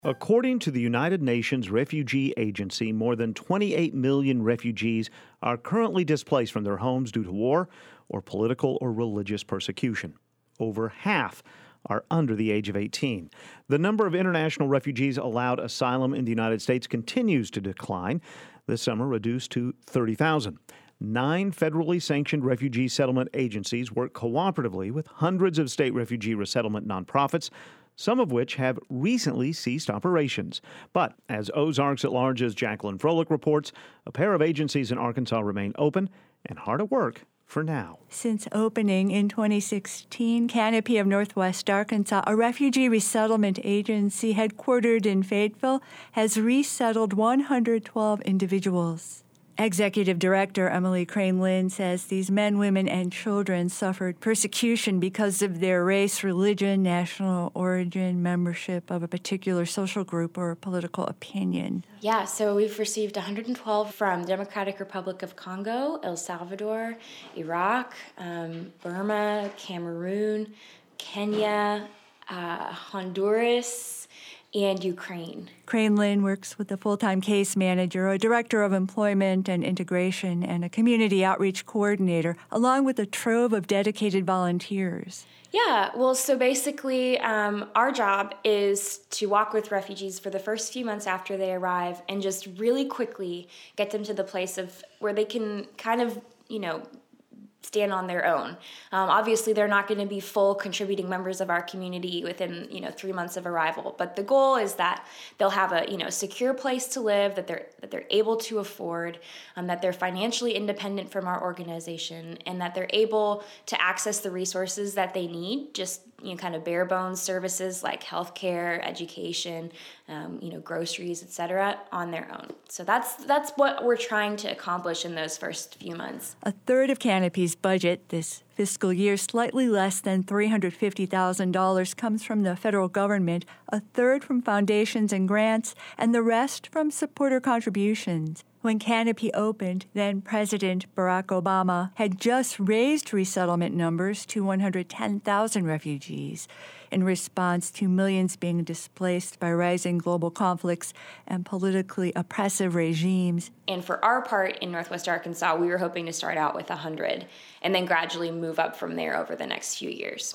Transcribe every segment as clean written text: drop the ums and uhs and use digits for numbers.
According to the United Nations Refugee Agency, more than 28 million refugees are currently displaced from their homes due to war or political or religious persecution. Over half are under the age of 18. The number of international refugees allowed asylum in the United States continues to decline, this summer reduced to 30,000. 9 federally sanctioned refugee settlement agencies work cooperatively with hundreds of state refugee resettlement nonprofits, some of which have recently ceased operations. But as Ozarks at Large's Jacqueline Froelich reports, a pair of agencies in Arkansas remain open and hard at work for now. Since opening in 2016, Canopy of Northwest Arkansas, a refugee resettlement agency headquartered in Fayetteville, has resettled 112 individuals. Executive Director Emily Crane-Lynn says these men, women, and children suffered persecution because of their race, religion, national origin, membership of a particular social group, or political opinion. Yeah, so we've received 112 from Democratic Republic of Congo, El Salvador, Iraq, Burma, Cameroon, Kenya, Honduras, and Ukraine. Crane-Lynn works with a full-time case manager, a director of employment and integration, and a community outreach coordinator, along with a trove of dedicated volunteers. Yeah, well, so basically, our job is to walk with refugees for the first few months after they arrive and just really quickly get them to the place of where they can kind of, stand on their own. Obviously, they're not going to be full contributing members of our community within 3 months of arrival. But the goal is that they'll have a secure place to live, that they're able to afford, that they're financially independent from our organization, and that they're able to access the resources that they need, just kind of bare bones services like healthcare, education, groceries, etc., on their own. So that's what we're trying to accomplish in those first few months. A third of Canopy's budget this fiscal year, slightly less than $350,000, comes from the federal government, a third from foundations and grants, and the rest from supporter contributions. When Canopy opened, then President Barack Obama had just raised resettlement numbers to 110,000 refugees in response to millions being displaced by rising global conflicts and politically oppressive regimes. And for our part in Northwest Arkansas, we were hoping to start out with 100 and then gradually move up from there over the next few years.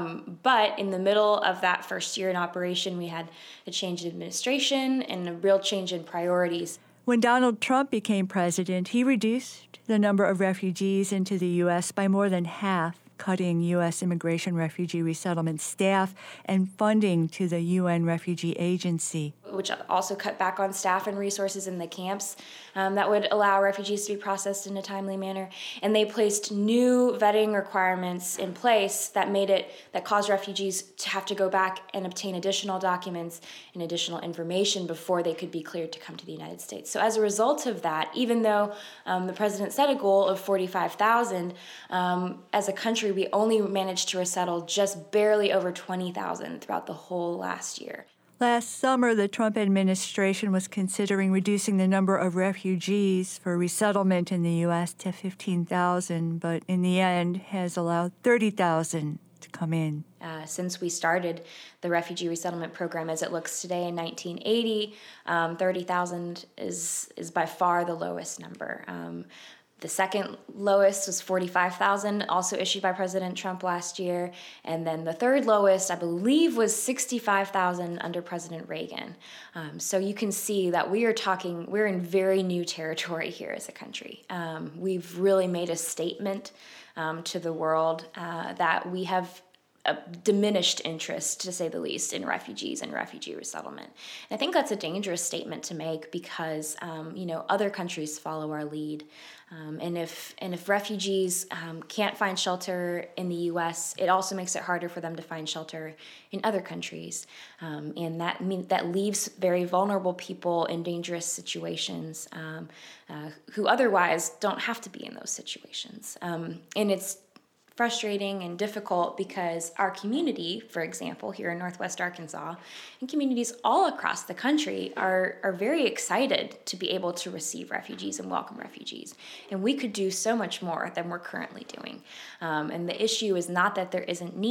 But in the middle of that first year in operation, we had a change in administration and a real change in priorities. When Donald Trump became president, he reduced the number of refugees into the U.S. by more than half, cutting U.S. immigration refugee resettlement staff and funding to the UN Refugee Agency, which also cut back on staff and resources in the camps that would allow refugees to be processed in a timely manner. And they placed new vetting requirements in place that caused refugees to have to go back and obtain additional documents and additional information before they could be cleared to come to the United States. So as a result of that, even though the president set a goal of 45,000, as a country, we only managed to resettle just barely over 20,000 throughout the whole last year. Last summer, the Trump administration was considering reducing the number of refugees for resettlement in the U.S. to 15,000, but in the end has allowed 30,000 to come in. Since we started the refugee resettlement program as it looks today in 1980, 30,000 is by far the lowest number. The second lowest was 45,000, also issued by President Trump last year. And then the third lowest, I believe, was 65,000 under President Reagan. So you can see that we're in very new territory here as a country. We've really made a statement to the world that we have a diminished interest, to say the least, in refugees and refugee resettlement. And I think that's a dangerous statement to make because, other countries follow our lead. And if refugees can't find shelter in the U.S., it also makes it harder for them to find shelter in other countries. And that leaves very vulnerable people in dangerous situations who otherwise don't have to be in those situations. And it's frustrating and difficult because our community, for example, here in Northwest Arkansas, and communities all across the country are very excited to be able to receive refugees and welcome refugees. And we could do so much more than we're currently doing. And the issue is not that there isn't need,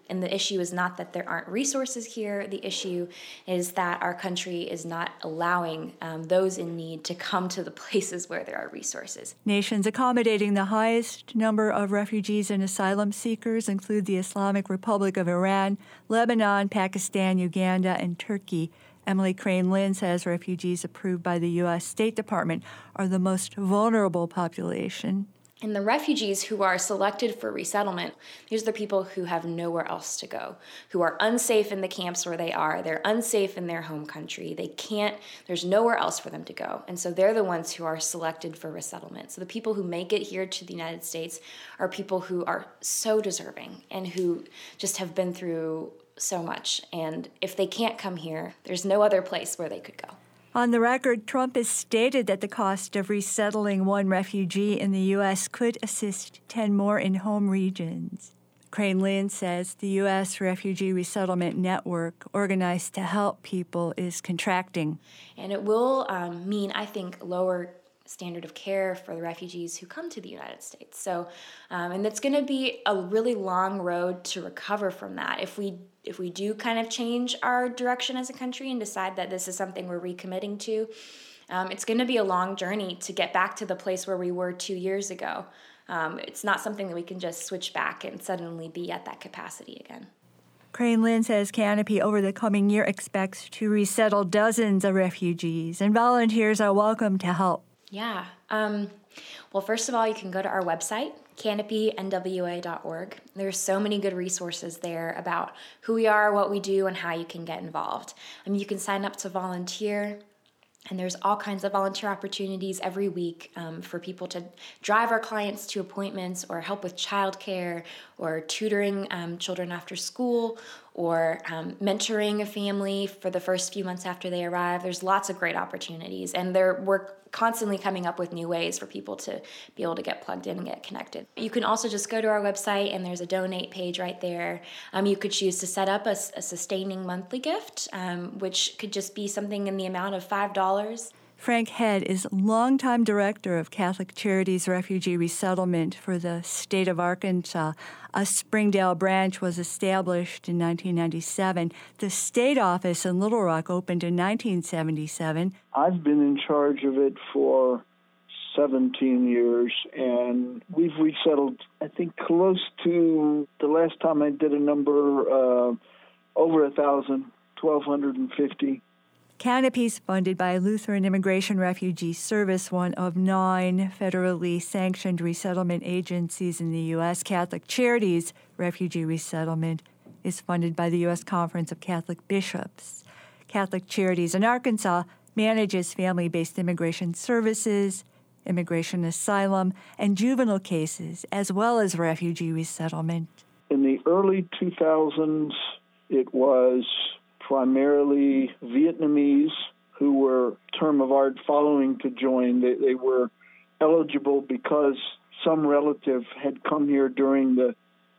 And the issue is not that there aren't resources here. The issue is that our country is not allowing those in need to come to the places where there are resources. Nations accommodating the highest number of refugees and asylum seekers include the Islamic Republic of Iran, Lebanon, Pakistan, Uganda, and Turkey. Emily Crane Lynn says refugees approved by the U.S. State Department are the most vulnerable population. And the refugees who are selected for resettlement, these are the people who have nowhere else to go, who are unsafe in the camps where they are. They're unsafe in their home country. There's nowhere else for them to go. And so they're the ones who are selected for resettlement. So the people who make it here to the United States are people who are so deserving and who just have been through so much. And if they can't come here, there's no other place where they could go. On the record, Trump has stated that the cost of resettling one refugee in the U.S. could assist 10 more in home regions. Crane Lynn says the U.S. Refugee Resettlement Network, organized to help people, is contracting. And it will mean, I think, lower standard of care for the refugees who come to the United States. So, and it's going to be a really long road to recover from that. If we do kind of change our direction as a country and decide that this is something we're recommitting to, it's going to be a long journey to get back to the place where we were 2 years ago. It's not something that we can just switch back and suddenly be at that capacity again. Crane Lynn says Canopy over the coming year expects to resettle dozens of refugees, and volunteers are welcome to help. Yeah. Well, first of all, you can go to our website, canopynwa.org. There's so many good resources there about who we are, what we do, and how you can get involved. You can sign up to volunteer, and there's all kinds of volunteer opportunities every week for people to drive our clients to appointments or help with childcare or tutoring children after school or mentoring a family for the first few months after they arrive. There's lots of great opportunities, and we're constantly coming up with new ways for people to be able to get plugged in and get connected. You can also just go to our website, and there's a donate page right there. You could choose to set up a sustaining monthly gift, which could just be something in the amount of $5. Frank Head is longtime director of Catholic Charities Refugee Resettlement for the state of Arkansas. A Springdale branch was established in 1997. The state office in Little Rock opened in 1977. I've been in charge of it for 17 years, and we've resettled, I think, close to the last time I did a number, over 1,000, 1,250. Canopy is funded by Lutheran Immigration Refugee Service, one of 9 federally sanctioned resettlement agencies in the U.S. Catholic Charities Refugee Resettlement is funded by the U.S. Conference of Catholic Bishops. Catholic Charities in Arkansas manages family-based immigration services, immigration asylum, and juvenile cases, as well as refugee resettlement. In the early 2000s, it was primarily Vietnamese who were term of art following to join. They were eligible because some relative had come here during the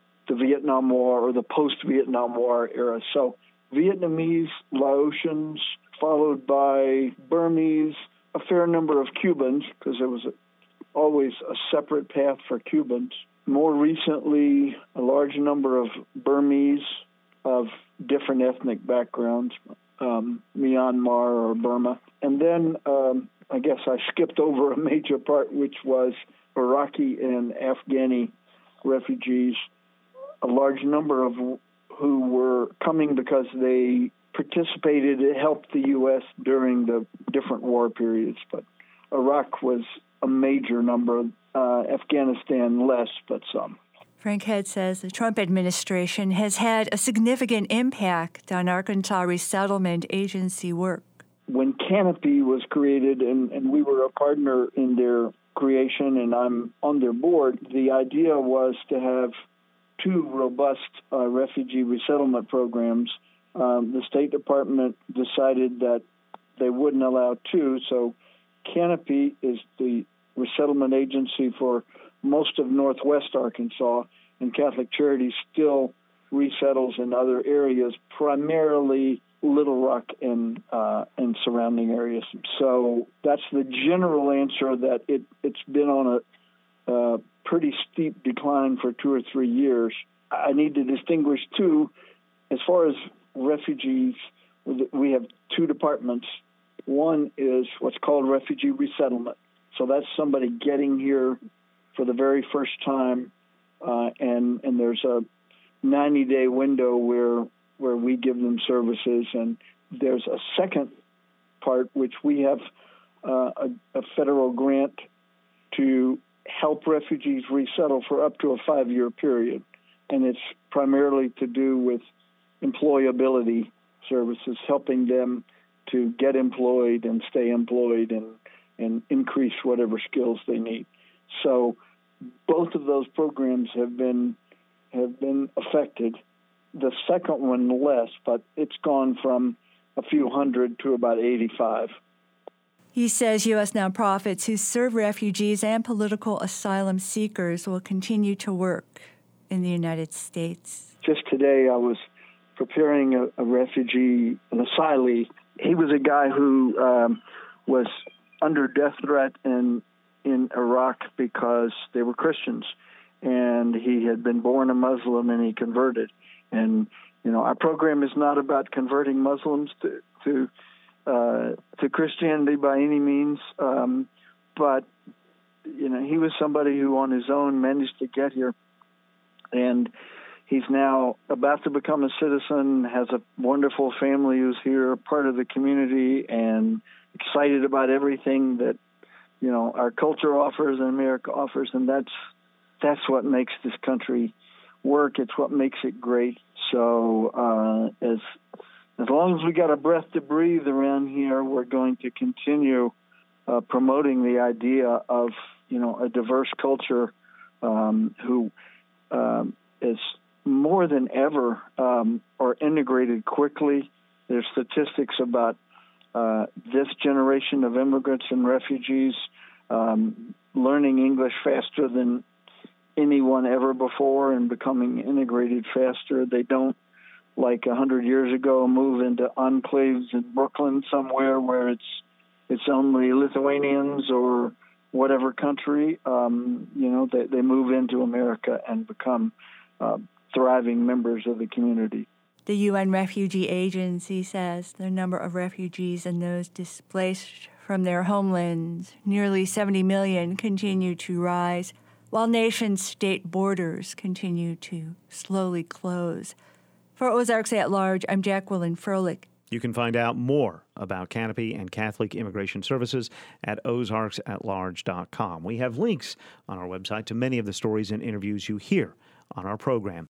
Vietnam War or the post-Vietnam War era. So Vietnamese, Laotians, followed by Burmese, a fair number of Cubans, because there was always a separate path for Cubans. More recently, a large number of Burmese of different ethnic backgrounds, Myanmar or Burma. And then I guess I skipped over a major part, which was Iraqi and Afghani refugees, a large number of who were coming because they participated, it helped the U.S. during the different war periods. But Iraq was a major number, Afghanistan less, but some. Frank Head says the Trump administration has had a significant impact on Arkansas resettlement agency work. When Canopy was created, and we were a partner in their creation, and I'm on their board, the idea was to have 2 robust refugee resettlement programs. The State Department decided that they wouldn't allow 2, so Canopy is the resettlement agency for most of northwest Arkansas, and Catholic Charities still resettles in other areas, primarily Little Rock and surrounding areas. So that's the general answer, that it's been on a pretty steep decline for 2 or 3 years. I need to distinguish too, as far as refugees, we have two departments. One is what's called refugee resettlement. So that's somebody getting here for the very first time, and there's a 90-day window where we give them services. And there's a second part, which we have a federal grant to help refugees resettle for up to a 5-year period. And it's primarily to do with employability services, helping them to get employed and stay employed and increase whatever skills they need. So both of those programs have been affected. The second one less, but it's gone from a few hundred to about 85. He says U.S. nonprofits who serve refugees and political asylum seekers will continue to work in the United States. Just today I was preparing a refugee, an asylee. He was a guy who was under death threat in Iraq because they were Christians, and he had been born a Muslim and he converted. And our program is not about converting Muslims to Christianity by any means, but he was somebody who on his own managed to get here, and he's now about to become a citizen, has a wonderful family who's here, part of the community, and excited about everything that our culture offers and America offers, and that's what makes this country work. It's what makes it great. So as long as we got a breath to breathe around here, we're going to continue promoting the idea of a diverse culture who is more than ever are integrated quickly. There's statistics about this generation of immigrants and refugees learning English faster than anyone ever before and becoming integrated faster. They don't, like 100 years ago, move into enclaves in Brooklyn somewhere where it's only Lithuanians or whatever country. They move into America and become thriving members of the community. The UN Refugee Agency says the number of refugees and those displaced from their homelands, nearly 70 million, continue to rise, while nation-state borders continue to slowly close. For Ozarks at Large, I'm Jacqueline Froelich. You can find out more about Canopy and Catholic Immigration Services at ozarksatlarge.com. We have links on our website to many of the stories and interviews you hear on our program.